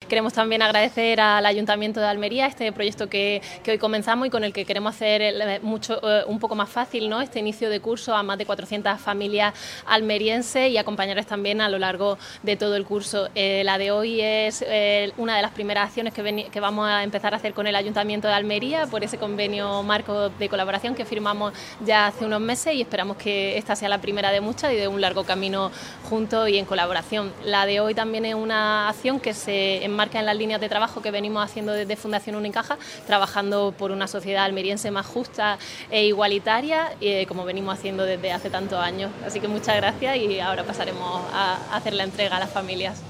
Queremos también agradecer al Ayuntamiento de Almería este proyecto que hoy comenzamos y con el que queremos hacer un poco más fácil, ¿no?, este inicio de curso a más de 400 familias almerienses y acompañarles también a lo largo de todo el curso. La de hoy es una de las primeras acciones que vamos a empezar a hacer con el Ayuntamiento de Almería por ese convenio marco de colaboración que firmamos ya hace unos meses, y esperamos que esta sea la primera de muchas y de un largo camino juntos y en colaboración. La de hoy también es una acción que se enmarca en las líneas de trabajo que venimos haciendo desde Fundación Unicaja, trabajando por una sociedad almeriense más justa e igualitaria, como venimos haciendo desde hace tantos años. Así que muchas gracias y ahora pasaremos a hacer la entrega a las familias.